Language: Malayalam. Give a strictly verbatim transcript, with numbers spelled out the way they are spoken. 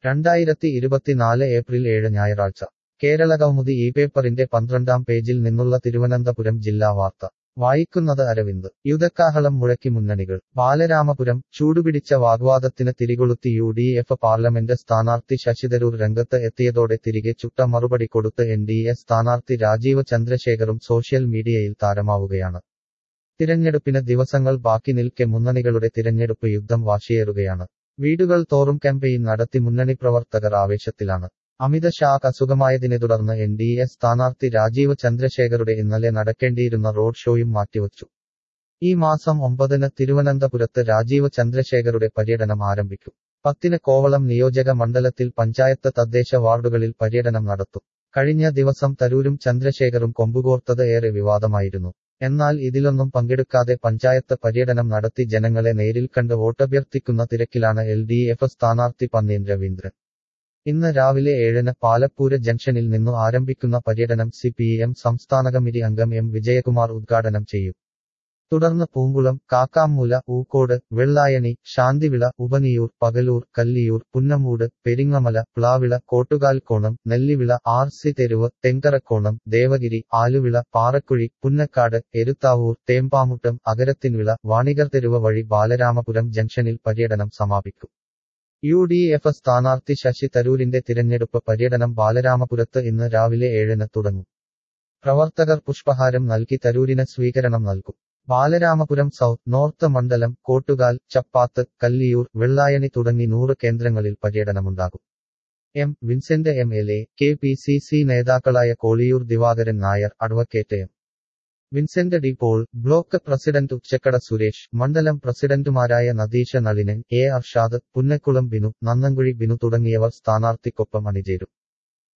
രണ്ടായിരത്തി ഇരുപത്തിനാല് ഏപ്രിൽ ഏഴ് ഞായറാഴ്ച കേരളകൗമുദി ഈ പേപ്പറിന്റെ പന്ത്രണ്ടാം പേജിൽ നിന്നുള്ള തിരുവനന്തപുരം ജില്ലാ വാർത്ത വായിക്കുന്നത് അരവിന്ദ് യുദ്ധക്കാഹളം മുഴക്കി മുന്നണികൾ ബാലരാമപുരം ചൂടുപിടിച്ച വാഗ്വാദത്തിന് തിരികൊളുത്തി യു ഡി എഫ് പാർലമെന്റ് സ്ഥാനാർത്ഥി ശശി തരൂർ രംഗത്ത് എത്തിയതോടെ തിരികെ ചുട്ട മറുപടി കൊടുത്ത് എൻ ഡി എ സ്ഥാനാർത്ഥി രാജീവ് ചന്ദ്രശേഖറും സോഷ്യൽ മീഡിയയിൽ താരമാവുകയാണ്. തിരഞ്ഞെടുപ്പിന് ദിവസങ്ങൾ ബാക്കി നിൽക്കെ മുന്നണികളുടെ തിരഞ്ഞെടുപ്പ് യുദ്ധം വാശിയേറുകയാണ്. വീടുകൾ തോറും ക്യാമ്പയിൻ നടത്തി മുന്നണി പ്രവർത്തകർ ആവേശത്തിലാണ്. അമിത് ഷാക്ക് അസുഖമായതിനെ തുടർന്ന് എൻ ഡി എ സ്ഥാനാർത്ഥി രാജീവ് ചന്ദ്രശേഖറുടെ ഇന്നലെ നടക്കേണ്ടിയിരുന്ന റോഡ് ഷോയും മാറ്റിവച്ചു. ഈ മാസം ഒമ്പതിന് തിരുവനന്തപുരത്ത് രാജീവ് ചന്ദ്രശേഖറുടെ പര്യടനം ആരംഭിക്കും. പത്തിന് കോവളം നിയോജക മണ്ഡലത്തിൽ പഞ്ചായത്ത് തദ്ദേശ വാർഡുകളിൽ പര്യടനം നടത്തും. കഴിഞ്ഞ ദിവസം തരൂരും ചന്ദ്രശേഖറും കൊമ്പുകോർത്തത് ഏറെ വിവാദമായിരുന്നു. എന്നാൽ ഇതിലൊന്നും പങ്കെടുക്കാതെ പഞ്ചായത്ത് പര്യടനം നടത്തി ജനങ്ങളെ നേരിൽ കണ്ട് വോട്ടഭ്യർത്ഥിക്കുന്ന തിരക്കിലാണ് എൽ ഡി എഫ് സ്ഥാനാർത്ഥി പന്ന്യൻ രവീന്ദ്രൻ. ഇന്ന് രാവിലെ ഏഴിന് പാലപ്പൂര് ജംഗ്ഷനിൽ നിന്നു ആരംഭിക്കുന്ന പര്യടനം സി പി എം സംസ്ഥാന കമ്മിറ്റി അംഗം എം വിജയകുമാർ ഉദ്ഘാടനം ചെയ്യും. തുടർന്ന് പൂങ്കുളം, കാക്കാമൂല, ഊക്കോട്, വെള്ളായണി, ശാന്തിവിള, ഉപനിയൂർ, പകലൂർ, കല്ലിയൂർ, പുന്നമൂട്, പെരിങ്ങമല, പ്ലാവിള, കോട്ടുകാൽക്കോണം, നെല്ലിവിള, ആർ സി തെരുവ്, തെങ്കരക്കോണം, ദേവഗിരി, ആലുവിള, പാറക്കുഴി, പുന്നക്കാട്, എരുത്താവൂർ, തേമ്പാമുട്ടം, അഗരത്തിൻവിള, വാണികർ തെരുവ് വഴി ബാലരാമപുരം ജംഗ്ഷനിൽ പര്യടനം സമാപിക്കും. യു ഡി എഫ് സ്ഥാനാർത്ഥി ശശി തരൂരിന്റെ തിരഞ്ഞെടുപ്പ് പര്യടനം ബാലരാമപുരത്ത് ഇന്ന് രാവിലെ ഏഴിന് തുടങ്ങും. പ്രവർത്തകർ പുഷ്പഹാരം നൽകി തരൂരിന് സ്വീകരണം നൽകും. ബാലരാമപുരം സൗത്ത്, നോർത്ത് മണ്ഡലം, കോട്ടുകാൽ, ചപ്പാത്ത്, കല്ലിയൂർ, വെള്ളായണി തുടങ്ങി നൂറ് കേന്ദ്രങ്ങളിൽ പര്യടനമുണ്ടാകും. M Vincent M L A, K P C C നേതാക്കളായ Kolliyoor Divakaran Nair, advocate M Vincent D Paul, block president Uchakkada Suresh, മണ്ഡലം പ്രസിഡന്റുമാരായ നദീഷ നളിനൻ, എ അർഷാദ്, പുന്നക്കുളം ബിനു, നന്നങ്കുഴി ബിനു തുടങ്ങിയവർ സ്ഥാനാർത്ഥിക്കൊപ്പം അണിചേരും.